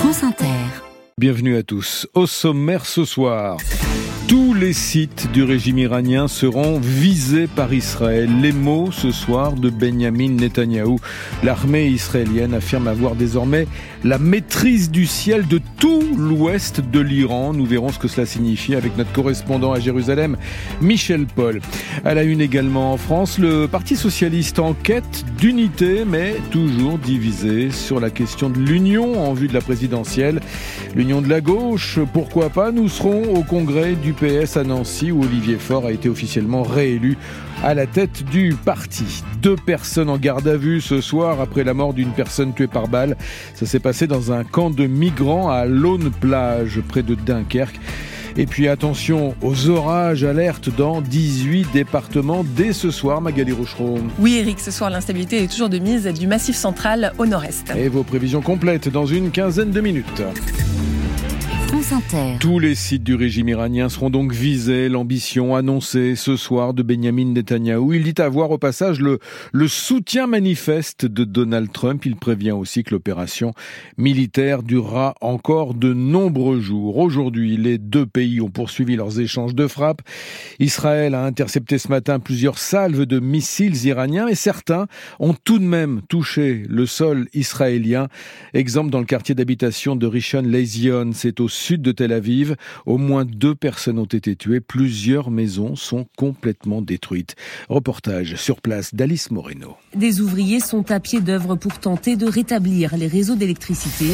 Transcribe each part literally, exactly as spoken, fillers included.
France Inter. Bienvenue à tous. Au sommaire ce soir, tous les sites du régime iranien seront visés par Israël. Les mots ce soir de Benyamin Netanyahou. L'armée israélienne affirme avoir désormais la maîtrise du ciel de tout l'ouest de l'Iran. Nous verrons ce que cela signifie avec notre correspondant à Jérusalem, Michel Paul. À la une également en France, le Parti socialiste en quête d'unité, mais toujours divisé sur la question de l'union en vue de la présidentielle. L'union de la gauche, pourquoi pas? Nous serons au congrès du P S à Nancy où Olivier Faure a été officiellement réélu à la tête du parti. Deux personnes en garde à vue ce soir après la mort d'une personne tuée par balle. Ça s'est passé dans un camp de migrants à Laune-Plage près de Dunkerque. Et puis attention aux orages, alerte dans dix-huit départements dès ce soir, Magali Rochereau. Oui Eric, ce soir l'instabilité est toujours de mise du Massif central au nord-est. Et vos prévisions complètes dans une quinzaine de minutes. France Inter. Tous les sites du régime iranien seront donc visés. L'ambition annoncée ce soir de Benyamin Netanyahou. Il dit avoir au passage le, le soutien manifeste de Donald Trump. Il prévient aussi que l'opération militaire durera encore de nombreux jours. Aujourd'hui, les deux pays ont poursuivi leurs échanges de frappes. Israël a intercepté ce matin plusieurs salves de missiles iraniens et certains ont tout de même touché le sol israélien. Exemple dans le quartier d'habitation de Rishon LeZion, c'est au sud de Tel Aviv. Au moins deux personnes ont été tuées. Plusieurs maisons sont complètement détruites. Reportage sur place d'Alice Moreno. Des ouvriers sont à pied d'œuvre pour tenter de rétablir les réseaux d'électricité.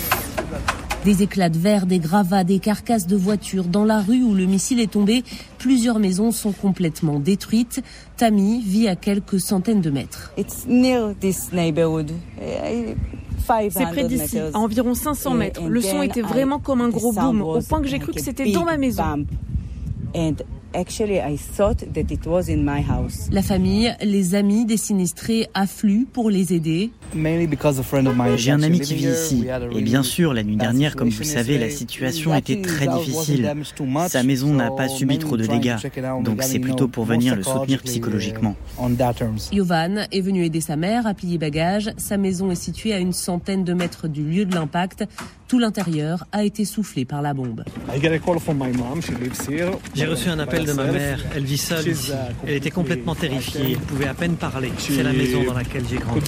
Des éclats de verre, des gravats, des carcasses de voitures. Dans la rue où le missile est tombé, plusieurs maisons sont complètement détruites. Tammy vit à quelques centaines de mètres. It's near this neighborhood. C'est près d'ici, à environ cinq cents mètres. Le son était vraiment comme un gros boom, au point que j'ai cru que c'était dans ma maison. La famille, les amis des sinistrés affluent pour les aider. J'ai un ami qui vit ici. Et bien sûr, la nuit dernière, comme vous le savez, la situation était très difficile. Sa maison n'a pas subi trop de dégâts. Donc c'est plutôt pour venir le soutenir psychologiquement. Yovan est venu aider sa mère à plier bagages. Sa maison est située à une centaine de mètres du lieu de l'impact. Tout l'intérieur a été soufflé par la bombe. J'ai reçu un appel de ma mère. Elle vit seule ici. Elle était complètement terrifiée. Elle pouvait à peine parler. C'est la maison dans laquelle j'ai grandi.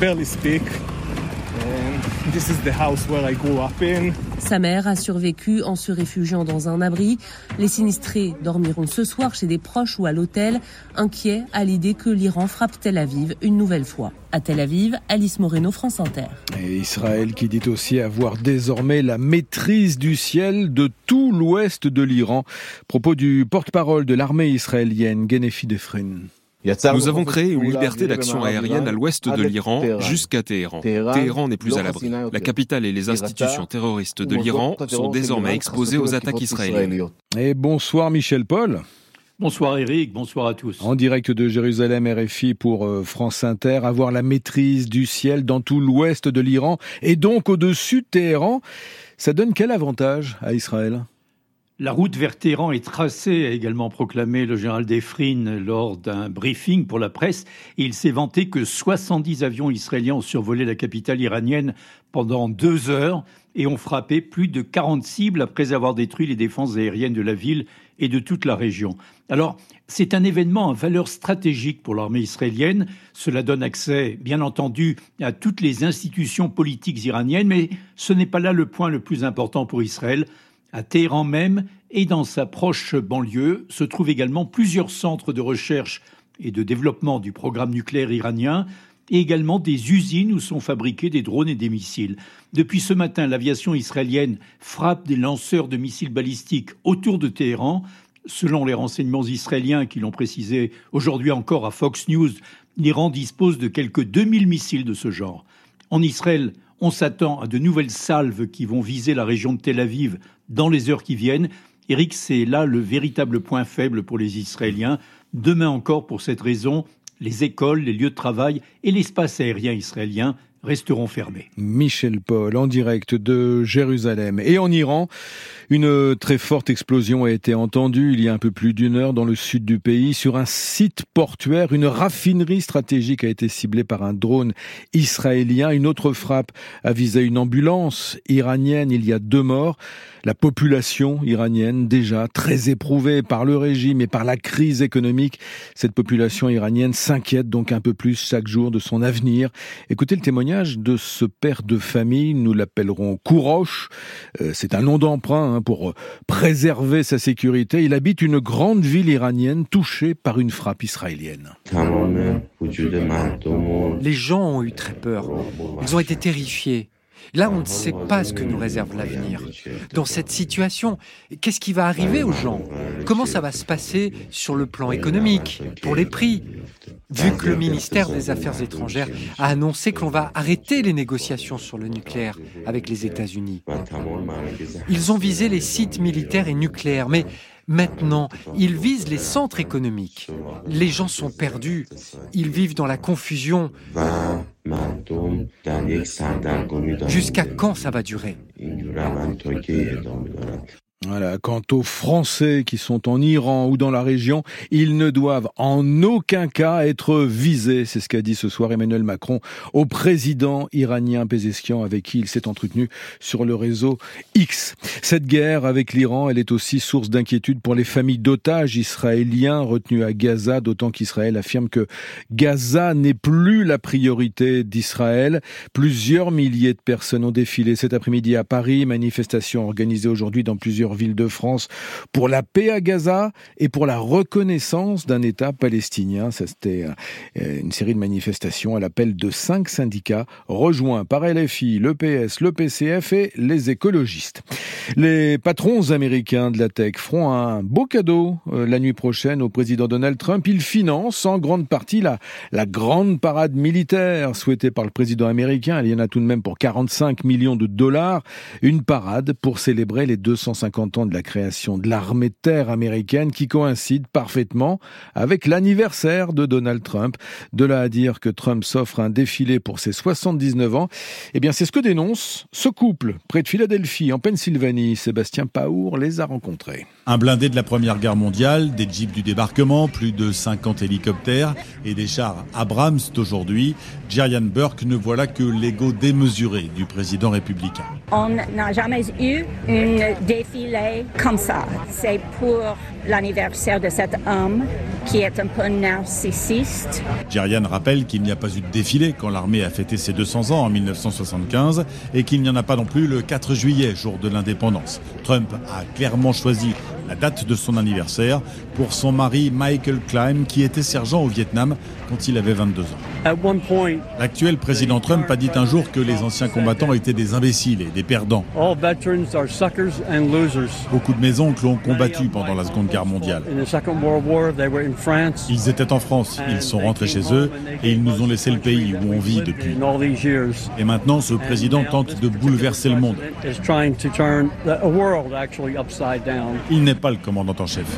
Sa mère a survécu en se réfugiant dans un abri. Les sinistrés dormiront ce soir chez des proches ou à l'hôtel, inquiets à l'idée que l'Iran frappe Tel Aviv une nouvelle fois. À Tel Aviv, Alice Moreno, France Inter. Et Israël qui dit aussi avoir désormais la maîtrise du ciel de tout l'ouest de l'Iran. Propos du porte-parole de l'armée israélienne, Genefi Defrin. Nous avons créé une liberté d'action aérienne à l'ouest de l'Iran jusqu'à Téhéran. Téhéran n'est plus à l'abri. La capitale et les institutions terroristes de l'Iran sont désormais exposées aux attaques israéliennes. Et bonsoir Michel Paul. Bonsoir Eric, bonsoir à tous. En direct de Jérusalem, R F I pour France Inter, avoir la maîtrise du ciel dans tout l'ouest de l'Iran et donc au-dessus de Téhéran, ça donne quel avantage à Israël ? La route vers Téhéran est tracée, a également proclamé le général Defrin lors d'un briefing pour la presse. Et il s'est vanté que soixante-dix avions israéliens ont survolé la capitale iranienne pendant deux heures et ont frappé plus de quarante cibles après avoir détruit les défenses aériennes de la ville et de toute la région. Alors, c'est un événement à valeur stratégique pour l'armée israélienne. Cela donne accès, bien entendu, à toutes les institutions politiques iraniennes, mais ce n'est pas là le point le plus important pour Israël. À Téhéran même et dans sa proche banlieue se trouvent également plusieurs centres de recherche et de développement du programme nucléaire iranien et également des usines où sont fabriqués des drones et des missiles. Depuis ce matin, l'aviation israélienne frappe des lanceurs de missiles balistiques autour de Téhéran. Selon les renseignements israéliens qui l'ont précisé aujourd'hui encore à Fox News, l'Iran dispose de quelques deux mille missiles de ce genre. En Israël, on s'attend à de nouvelles salves qui vont viser la région de Tel Aviv dans les heures qui viennent. Eric, c'est là le véritable point faible pour les Israéliens. Demain encore, pour cette raison, les écoles, les lieux de travail et l'espace aérien israélien resteront fermés. Michel Paul, en direct de Jérusalem. Et en Iran, Une très forte explosion a été entendue il y a un peu plus d'une heure dans le sud du pays. Sur un site portuaire, une raffinerie stratégique a été ciblée par un drone israélien. Une autre frappe a visé une ambulance iranienne. Il y a deux morts. La population iranienne, déjà très éprouvée par le régime et par la crise économique, cette population iranienne s'inquiète donc un peu plus chaque jour de son avenir. Écoutez le témoignage de ce père de famille, nous l'appellerons Kourosh. Euh, c'est un nom d'emprunt hein, pour préserver sa sécurité. Il habite une grande ville iranienne touchée par une frappe israélienne. Les gens ont eu très peur. Ils ont été terrifiés. Là, on ne sait pas ce que nous réserve l'avenir. Dans cette situation, qu'est-ce qui va arriver aux gens ? Comment ça va se passer sur le plan économique, pour les prix ? Vu que le ministère des Affaires étrangères a annoncé que l'on va arrêter les négociations sur le nucléaire avec les États-Unis. Ils ont visé les sites militaires et nucléaires, mais maintenant, ils visent les centres économiques. Les gens sont perdus. Ils vivent dans la confusion. Jusqu'à quand ça va durer ? Voilà. Quant aux Français qui sont en Iran ou dans la région, ils ne doivent en aucun cas être visés. C'est ce qu'a dit ce soir Emmanuel Macron au président iranien Pezeshkian avec qui il s'est entretenu sur le réseau X. Cette guerre avec l'Iran, elle est aussi source d'inquiétude pour les familles d'otages israéliens retenus à Gaza, d'autant qu'Israël affirme que Gaza n'est plus la priorité d'Israël. Plusieurs milliers de personnes ont défilé cet après-midi à Paris, manifestation organisée aujourd'hui dans plusieurs villes de France pour la paix à Gaza et pour la reconnaissance d'un État palestinien. Ça, c'était une série de manifestations à l'appel de cinq syndicats rejoints par L F I, le P S, le P C F et les écologistes. Les patrons américains de la tech feront un beau cadeau euh, la nuit prochaine au président Donald Trump. Ils financent en grande partie la, la grande parade militaire souhaitée par le président américain. Il y en a tout de même pour quarante-cinq millions de dollars. Une parade pour célébrer les deux cent cinquante ans de la création de l'armée de terre américaine qui coïncide parfaitement avec l'anniversaire de Donald Trump. De là à dire que Trump s'offre un défilé pour ses soixante-dix-neuf ans, eh bien c'est ce que dénonce ce couple près de Philadelphie, en Pennsylvanie. Sébastien Paour les a rencontrés. Un blindé de la Première Guerre mondiale, des jeeps du débarquement, plus de cinquante hélicoptères et des chars Abrams d'aujourd'hui. Jerian Burke ne voit là que l'ego démesuré du président républicain. On n'a jamais eu un défilé comme ça. C'est pour l'anniversaire de cet homme qui est un peu narcissiste. Jerian rappelle qu'il n'y a pas eu de défilé quand l'armée a fêté ses deux cents ans en mille neuf cent soixante-quinze et qu'il n'y en a pas non plus le quatre juillet, jour de l'indépendance. Trump a clairement choisi la date de son anniversaire pour son mari Michael Klein qui était sergent au Vietnam quand il avait vingt-deux ans. L'actuel président Trump a dit un jour que les anciens combattants étaient des imbéciles et des perdants. Beaucoup de mes oncles ont combattu pendant la Seconde Guerre mondiale. Ils étaient en France, ils sont rentrés chez eux et ils nous ont laissé le pays où on vit depuis. Et maintenant, ce président tente de bouleverser le monde. Il n'est pas le commandant en chef.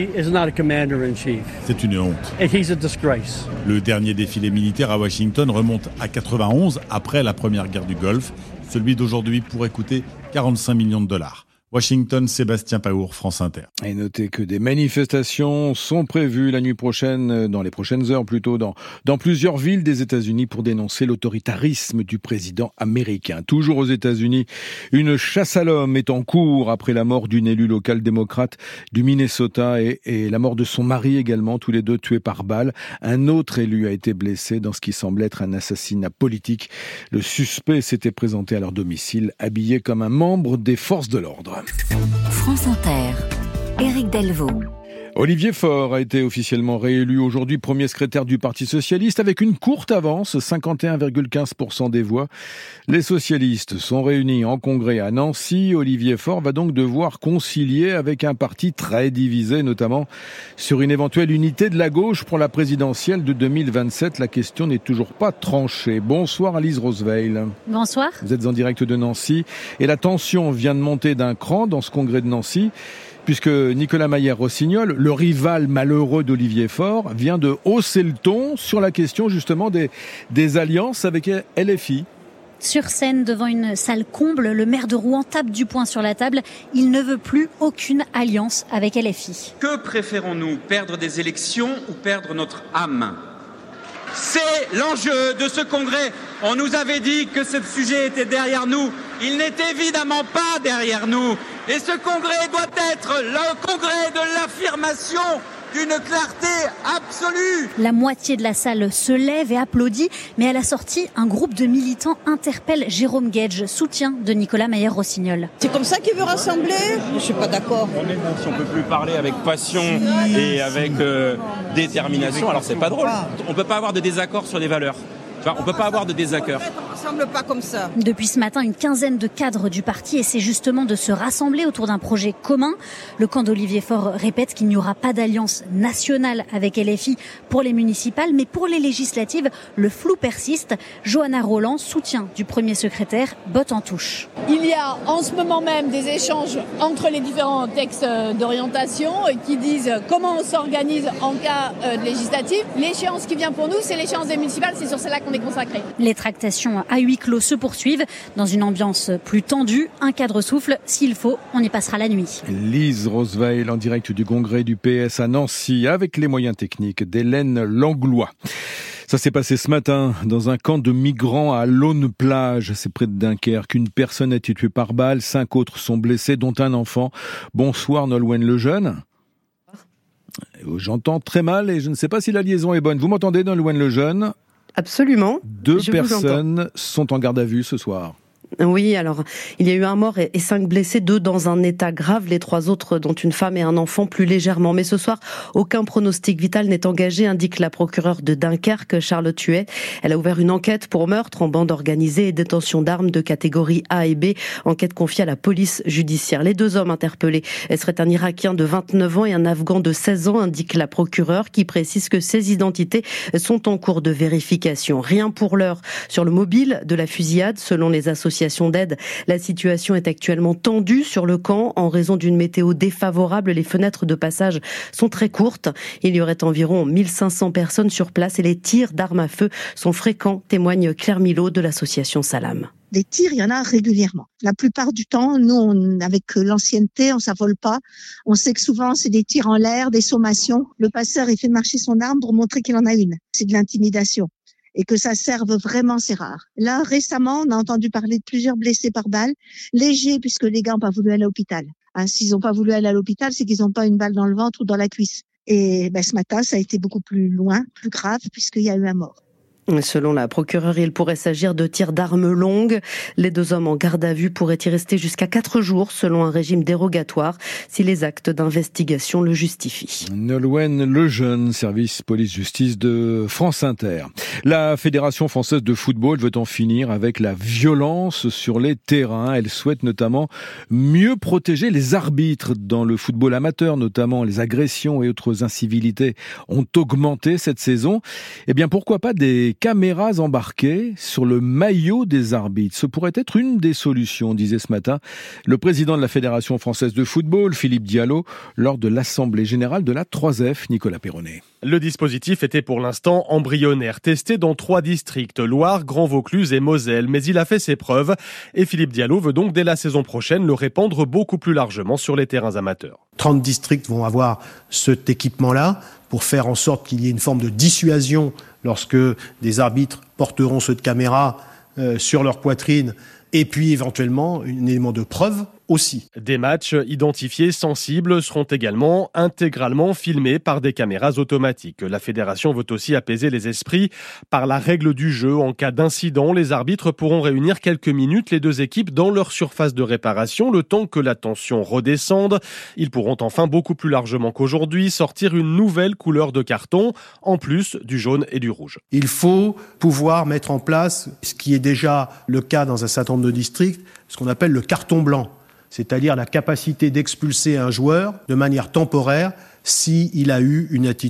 C'est une honte. Le dernier défilé militaire à Washington remonte à quatre-vingt-onze, après la première guerre du Golfe. Celui d'aujourd'hui pourrait coûter quarante-cinq millions de dollars. Washington, Sébastien Paour, France Inter. Et notez que des manifestations sont prévues la nuit prochaine, dans les prochaines heures plutôt, dans, dans plusieurs villes des États-Unis pour dénoncer l'autoritarisme du président américain. Toujours aux États-Unis, une chasse à l'homme est en cours après la mort d'une élue locale démocrate du Minnesota et, et la mort de son mari également, tous les deux tués par balle. Un autre élu a été blessé dans ce qui semble être un assassinat politique. Le suspect s'était présenté à leur domicile habillé comme un membre des forces de l'ordre. France Inter, Éric Delvaux. Olivier Faure a été officiellement réélu aujourd'hui premier secrétaire du Parti socialiste avec une courte avance, cinquante et un virgule quinze pour cent des voix. Les socialistes sont réunis en congrès à Nancy. Olivier Faure va donc devoir concilier avec un parti très divisé, notamment sur une éventuelle unité de la gauche pour la présidentielle de deux mille vingt-sept. La question n'est toujours pas tranchée. Bonsoir Alice Roseveil. Bonsoir. Vous êtes en direct de Nancy et la tension vient de monter d'un cran dans ce congrès de Nancy, puisque Nicolas Maillère-Rossignol, le rival malheureux d'Olivier Faure, vient de hausser le ton sur la question justement des, des alliances avec L F I. Sur scène, devant une salle comble, le maire de Rouen tape du poing sur la table. Il ne veut plus aucune alliance avec L F I. Que préférons-nous, perdre des élections ou perdre notre âme ? C'est l'enjeu de ce congrès. On nous avait dit que ce sujet était derrière nous. Il n'est évidemment pas derrière nous. Et ce congrès doit être le congrès de l'affirmation d'une clarté absolue. La moitié de la salle se lève et applaudit, mais à la sortie, un groupe de militants interpelle Jérôme Guedj, soutien de Nicolas Mayer-Rossignol. C'est comme ça qu'il veut rassembler ? Je ne suis pas d'accord. Si on ne peut plus parler avec passion et avec euh, détermination, alors c'est pas drôle. On ne peut pas avoir de désaccord sur les valeurs. Enfin, on ne peut pas avoir de désaccord. On ne rassemble pas comme ça. Depuis ce matin, une quinzaine de cadres du parti essaient justement de se rassembler autour d'un projet commun. Le camp d'Olivier Faure répète qu'il n'y aura pas d'alliance nationale avec L F I pour les municipales, mais pour les législatives, le flou persiste. Johanna Roland, soutien du premier secrétaire, botte en touche. Il y a en ce moment même des échanges entre les différents textes d'orientation qui disent comment on s'organise en cas de législative. L'échéance qui vient pour nous, c'est l'échéance des municipales, c'est sur celle-là qu'on est consacré. Les tractations à huis clos se poursuivent dans une ambiance plus tendue. Un cadre souffle, s'il faut, on y passera la nuit. Lise Roosevelt en direct du congrès du P S à Nancy avec les moyens techniques d'Hélène Langlois. Ça s'est passé ce matin dans un camp de migrants à Laune-Plage, c'est près de Dunkerque. Une personne a été tuée par balle, cinq autres sont blessés, dont un enfant. Bonsoir Nolwenn Lejeune. J'entends très mal et je ne sais pas si la liaison est bonne. Vous m'entendez Nolwenn Lejeune ? Absolument. Deux je personnes sont en garde à vue ce soir. Oui, alors, il y a eu un mort et cinq blessés, deux dans un état grave, les trois autres, dont une femme et un enfant, plus légèrement. Mais ce soir, aucun pronostic vital n'est engagé, indique la procureure de Dunkerque, Charlotte Huet. Elle a ouvert une enquête pour meurtre en bande organisée et détention d'armes de catégorie A et B, enquête confiée à la police judiciaire. Les deux hommes interpellés seraient un Irakien de vingt-neuf ans et un Afghan de seize ans, indique la procureure, qui précise que ces identités sont en cours de vérification. Rien pour l'heure sur le mobile de la fusillade, selon les associations d'aide. La situation est actuellement tendue sur le camp en raison d'une météo défavorable. Les fenêtres de passage sont très courtes. Il y aurait environ mille cinq cents personnes sur place et les tirs d'armes à feu sont fréquents, témoigne Claire Milot de l'association Salam. Des tirs, il y en a régulièrement. La plupart du temps, nous, on, avec l'ancienneté, on s'affole pas. On sait que souvent, c'est des tirs en l'air, des sommations. Le passeur, il fait marcher son arme pour montrer qu'il en a une. C'est de l'intimidation. Et que ça serve vraiment, c'est rare. Là, récemment, on a entendu parler de plusieurs blessés par balle, légers puisque les gars n'ont pas voulu aller à l'hôpital. Hein, s'ils n'ont pas voulu aller à l'hôpital, c'est qu'ils n'ont pas une balle dans le ventre ou dans la cuisse. Et ben, ce matin, ça a été beaucoup plus loin, plus grave, puisqu'il y a eu un mort. Selon la procureure, il pourrait s'agir de tirs d'armes longues. Les deux hommes en garde à vue pourraient y rester jusqu'à quatre jours, selon un régime dérogatoire, si les actes d'investigation le justifient. Nolwenn Lejeune, service police-justice de France Inter. La Fédération française de football veut en finir avec la violence sur les terrains. Elle souhaite notamment mieux protéger les arbitres dans le football amateur, notamment les agressions et autres incivilités ont augmenté cette saison. Eh bien, pourquoi pas des caméras embarquées sur le maillot des arbitres. Ce pourrait être une des solutions, disait ce matin le président de la Fédération française de football, Philippe Diallo, lors de l'Assemblée générale de la trois F, Nicolas Perronnet. Le dispositif était pour l'instant embryonnaire, testé dans trois districts, Loire, Grand Vaucluse et Moselle, mais il a fait ses preuves et Philippe Diallo veut donc dès la saison prochaine le répandre beaucoup plus largement sur les terrains amateurs. trente districts vont avoir cet équipement-là pour faire en sorte qu'il y ait une forme de dissuasion lorsque des arbitres porteront ceux de caméra euh, sur leur poitrine et puis éventuellement un élément de preuve aussi. Des matchs identifiés sensibles seront également intégralement filmés par des caméras automatiques. La fédération veut aussi apaiser les esprits par la règle du jeu. En cas d'incident, les arbitres pourront réunir quelques minutes les deux équipes dans leur surface de réparation, le temps que la tension redescende. Ils pourront enfin beaucoup plus largement qu'aujourd'hui sortir une nouvelle couleur de carton, en plus du jaune et du rouge. Il faut pouvoir mettre en place, ce qui est déjà le cas dans un certain nombre de districts, ce qu'on appelle le carton blanc. C'est-à-dire la capacité d'expulser un joueur de manière temporaire s'il a eu une attitude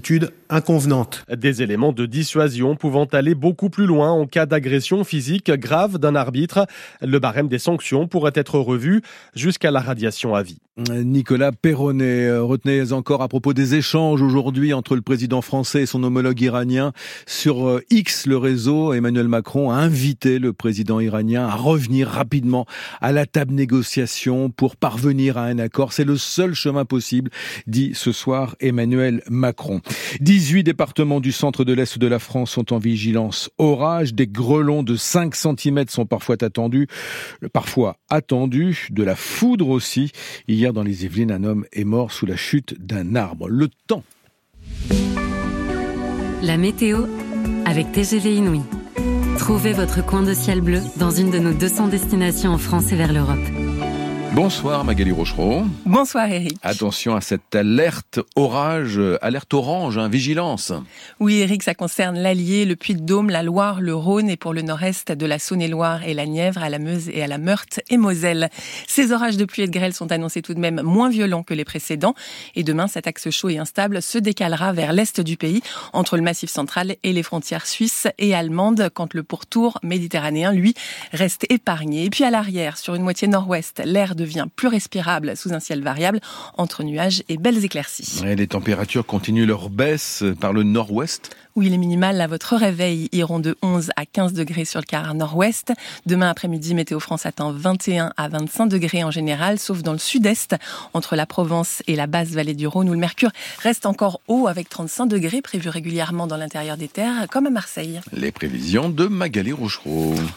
inconvenante. Des éléments de dissuasion pouvant aller beaucoup plus loin en cas d'agression physique grave d'un arbitre. Le barème des sanctions pourrait être revu jusqu'à la radiation à vie. Nicolas Perronnet, retenez encore à propos des échanges aujourd'hui entre le président français et son homologue iranien sur X, le réseau. Emmanuel Macron a invité le président iranien à revenir rapidement à la table négociation pour parvenir à un accord. C'est le seul chemin possible, dit ce soir Emmanuel Macron. dix-huit départements du centre de l'Est de la France sont en vigilance orage. Des grêlons de cinq centimètres sont parfois attendus, parfois attendus. De la foudre aussi. Hier, dans les Yvelines, un homme est mort sous la chute d'un arbre. Le temps. La météo avec T G V Inouï. Trouvez votre coin de ciel bleu dans une de nos deux cents destinations en France et vers l'Europe. Bonsoir Magali Rochereau. Bonsoir Eric. Attention à cette alerte orage, alerte orange, hein, vigilance. Oui Eric, ça concerne l'Allier, le Puy-de-Dôme, la Loire, le Rhône et pour le nord-est de la Saône-et-Loire et la Nièvre, à la Meuse et à la Meurthe et Moselle. Ces orages de pluie et de grêle sont annoncés tout de même moins violents que les précédents et demain cet axe chaud et instable se décalera vers l'est du pays, entre le Massif central et les frontières suisses et allemandes, quand le pourtour méditerranéen, lui, reste épargné. Et puis à l'arrière, sur une moitié nord-ouest, l'air devient plus respirable sous un ciel variable entre nuages et belles éclaircies. Et les températures continuent leur baisse par le nord-ouest. Oui, les minimales à votre réveil iront de onze à quinze degrés sur le quart nord-ouest. Demain après-midi, Météo France attend vingt et un à vingt-cinq degrés en général, sauf dans le sud-est, entre la Provence et la basse vallée du Rhône, où le mercure reste encore haut avec trente-cinq degrés prévus régulièrement dans l'intérieur des terres, comme à Marseille. Les prévisions de Magali Rochereau.